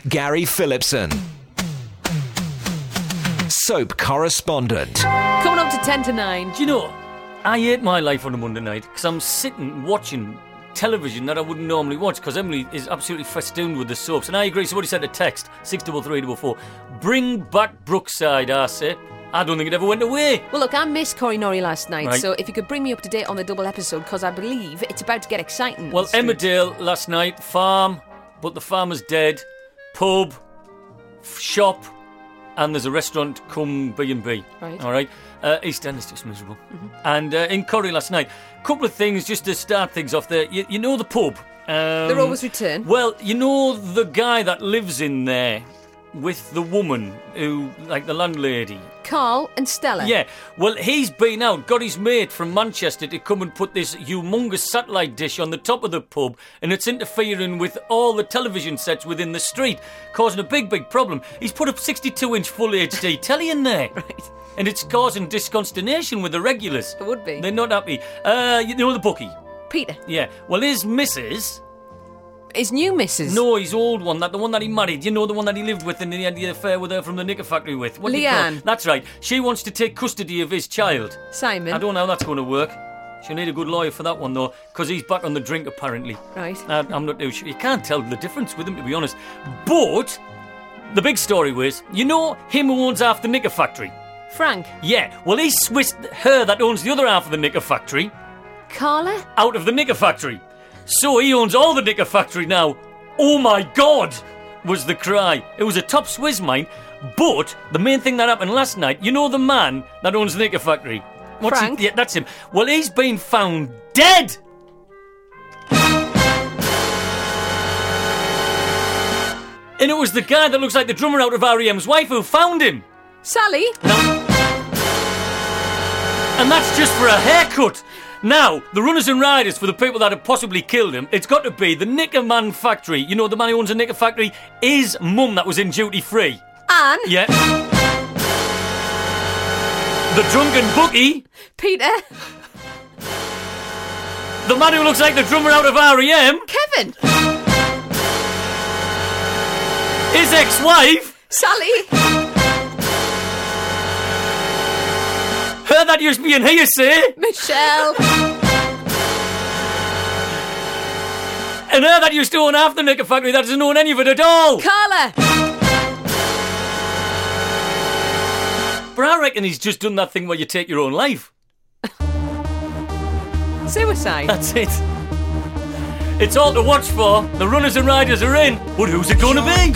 Gary Phillipson, soap correspondent. Coming up to 10 to 9. Do you know, I hate my life on a Monday night because I'm sitting watching television that I wouldn't normally watch because Emily is absolutely festooned with the soaps. And I agree, somebody sent a text, 63344, bring back Brookside, I say. I don't think it ever went away. Well, look, I missed Corrie Norrie last night, Right. so if you could bring me up to date on the double episode, because I believe it's about to get exciting. Well, Emmerdale last night, farm, but the farmer's dead, pub, shop, and there's a restaurant come B&B. Right. All right. East End is just miserable. And in Corrie last night, couple of things just to start things off there. You know the pub. They're always return. Well, you know the guy that lives in there with the woman who, like the landlady. Carl and Stella. Yeah, well, he's been out, got his mate from Manchester to come and put this humongous satellite dish on the top of the pub, and it's interfering with all the television sets within the street, causing a big problem. He's put a 62-inch full HD telly in there. Right. And it's causing disconsternation with the regulars. It would be. They're not happy. You know the bookie? Peter. Yeah. Well, his missus... His new missus. No, his old one, the one that he married. You know, the one that he lived with and he had the affair with her from the knicker factory with. What do you call Leanne. it? That's right. She wants to take custody of his child. Simon. I don't know how that's going to work. She'll need a good lawyer for that one, though, because he's back on the drink, apparently. Right. I'm not too sure. You can't tell the difference with him, to be honest. But the big story was, you know him who owns half the knicker factory? Frank. Yeah. Well, he switched her that owns the other half of the knicker factory Carla. out of the knicker factory. So he owns all the knicker factory now. Oh my God, was the cry. It was a top Swiss mine, but the main thing that happened last night, you know the man that owns the knicker factory? Frank? Yeah, that's him. Well, he's been found dead. And it was the guy that looks like the drummer out of R.E.M's wife who found him. Sally. And that's just for a haircut. Now, the runners and riders for the people that have possibly killed him, it's got to be the Knicker Man factory. You know the man who owns a knicker factory? His mum that was in duty free. Anne. Yeah. The drunken bookie. Peter. The man who looks like the drummer out of R.E.M. Kevin. His ex-wife. Sally. Her that used to be in hearsay. Michelle. And her that used to own half the knicker factory that doesn't own any of it at all. Carla. But I reckon he's just done that thing where you take your own life. Suicide. That's it. It's all to watch for. The runners and riders are in. But who's it going to be?